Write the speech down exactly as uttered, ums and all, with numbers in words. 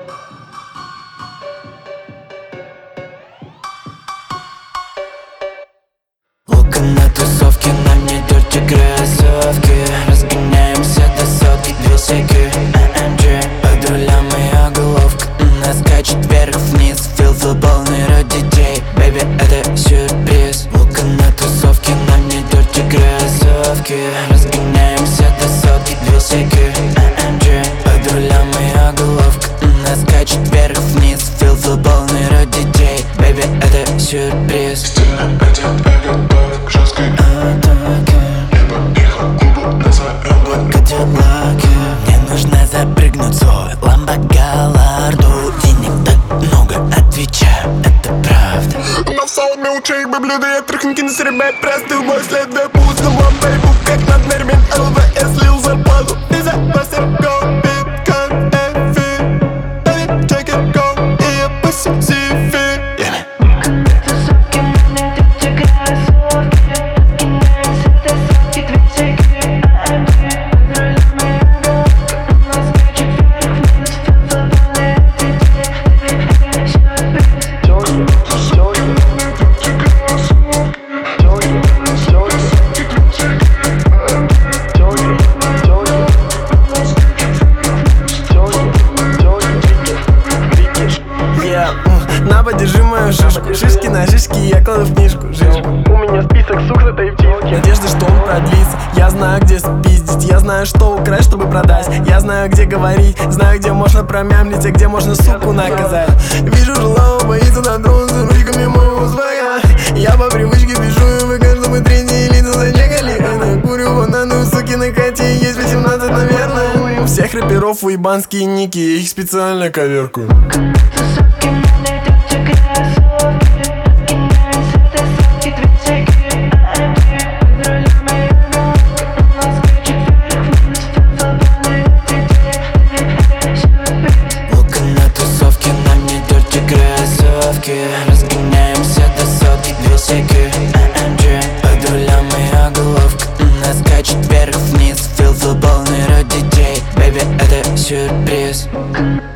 Лука на тусовке, на мне дерти кроссовки. Разгоняемся до сотки, две секи эй эм джи. Под рулем моя головка, нас скачет вверх-вниз. Фил футболный род детей, бэйби, это сюрприз. Лука на тусовке, на мне дерти кроссовки. Разгоняемся до сотки, две секи эй эм джи. Под рулем моя головка, нас скачет вверх-вниз. Фил футболный род детей, бэйби, это сюрприз. Стильно одет, эго-бэк, жесткой атаки. Небо их клубу назовем Кадиллаки. Мне нужно запрыгнуть в свой Ламбо Галларду. Денег так много, отвечаю, это правда. Написал мелчей, бэблюда, я трехники на серебре. Простыл мой след, вебус на бомбейбу. Как над нервен, ЛВС слил зарплату. Виза, мастер, go, биткоин, эфир. Давид, check it, go, и я пусть зефир. На, подержи мою шишку. Шишки на шишки, я кладу в книжку. Жишку. У меня список сук за тайпчиски. Надежда, что он продлится. Я знаю, где спиздить. Я знаю, что украсть, чтобы продать. Я знаю, где говорить. Знаю, где можно промямлить, а где можно суку наказать. Вижу жилого, боится дотронуться ручками моего звонка. Я по привычке бежу, и вы каждому третьи лица зачекали. Я курю бананы, у суки на Кате есть восемнадцать, наверное. У всех рэперов уебанские ники, я их специально коверкую. Разгоняемся до сотки, две секи эй эм джи. Под рулем моя головка, нас скачет вверх-вниз. Фил футболный род детей, бэйби, это сюрприз.